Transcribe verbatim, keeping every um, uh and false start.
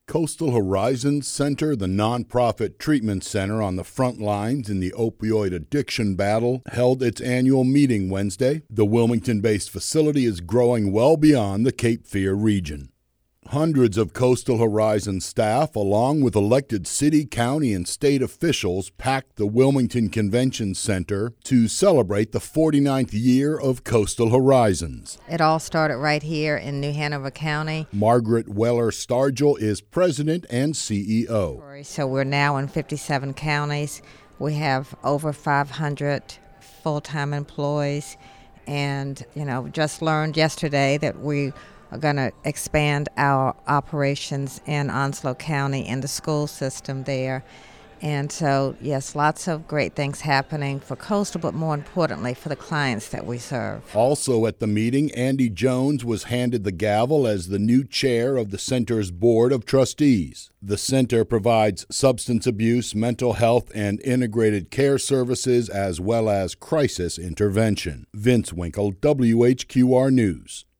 Coastal Horizons Center, the nonprofit treatment center on the front lines in the opioid addiction battle, held its annual meeting Wednesday. The Wilmington-based facility is growing well beyond the Cape Fear region. Hundreds of Coastal Horizons staff, along with elected city, county, and state officials, packed the Wilmington Convention Center to celebrate the forty-ninth year of Coastal Horizons. It all started right here in New Hanover County. Margaret Weller Stargell is president and C E O. So we're now in fifty-seven counties. We have over five hundred full-time employees, and, you know, just learned yesterday that we are going to expand our operations in Onslow County and the school system there. And so, yes, lots of great things happening for Coastal, but more importantly, for the clients that we serve. Also at the meeting, Andy Jones was handed the gavel as the new chair of the center's Board of Trustees. The center provides substance abuse, mental health, and integrated care services, as well as crisis intervention. Vince Winkle, W H Q R News.